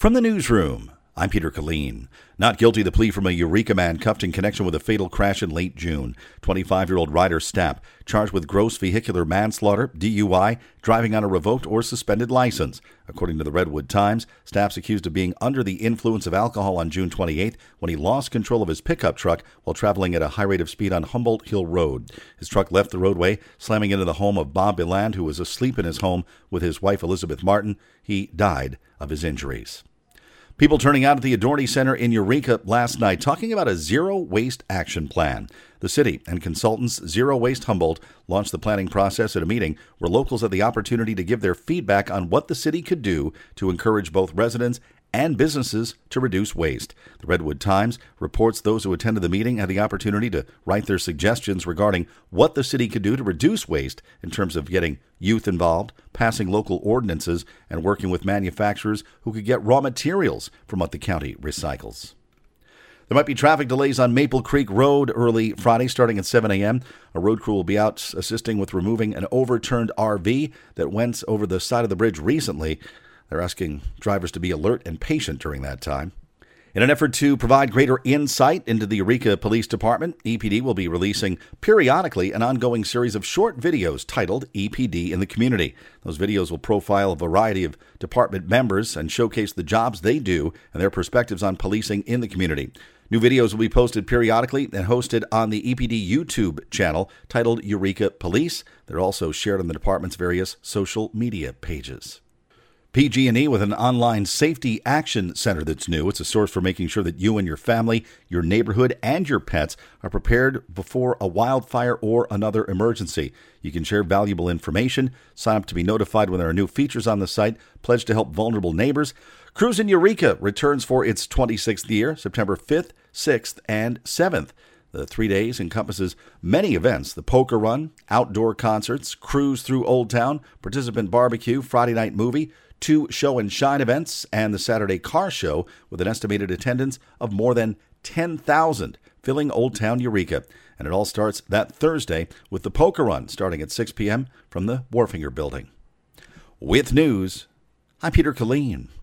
From the newsroom, I'm Peter Killeen. Not guilty the plea from a Eureka man cuffed in connection with a fatal crash in late June. 25-year-old Ryder Stapp, charged with gross vehicular manslaughter, DUI, driving on a revoked or suspended license. According to the Redwood Times, Stapp's accused of being under the influence of alcohol on June 28th when he lost control of his pickup truck while traveling at a high rate of speed on Humboldt Hill Road. His truck left the roadway, slamming into the home of Bob Beland, who was asleep in his home with his wife Elizabeth Martin. He died of his injuries. People turning out at the Adorny Center in Eureka last night talking about a zero-waste action plan. The city and consultants Zero Waste Humboldt launched the planning process at a meeting where locals had the opportunity to give their feedback on what the city could do to encourage both residents and businesses to reduce waste. The Redwood Times reports those who attended the meeting had the opportunity to write their suggestions regarding what the city could do to reduce waste in terms of getting youth involved, passing local ordinances, and working with manufacturers who could get raw materials from what the county recycles. There might be traffic delays on Maple Creek Road early Friday starting at 7 a.m. A road crew will be out assisting with removing an overturned RV that went over the side of the bridge recently. They're asking drivers to be alert and patient during that time. In an effort to provide greater insight into the Eureka Police Department, EPD will be releasing periodically an ongoing series of short videos titled EPD in the Community. Those videos will profile a variety of department members and showcase the jobs they do and their perspectives on policing in the community. New videos will be posted periodically and hosted on the EPD YouTube channel titled Eureka Police. They're also shared on the department's various social media pages. PG&E with an online safety action center that's new. It's a source for making sure that you and your family, your neighborhood, and your pets are prepared before a wildfire or another emergency. You can share valuable information, sign up to be notified when there are new features on the site, pledge to help vulnerable neighbors. Cruise in Eureka returns for its 26th year, September 5th, 6th, and 7th. The 3 days encompasses many events: the poker run, outdoor concerts, cruise through Old Town, participant barbecue, Friday night movie, 2 show and shine events, and the Saturday car show with an estimated attendance of more than 10,000, filling Old Town Eureka. And it all starts that Thursday with the poker run starting at 6 p.m. from the Warfinger Building. With news, I'm Peter Killeen.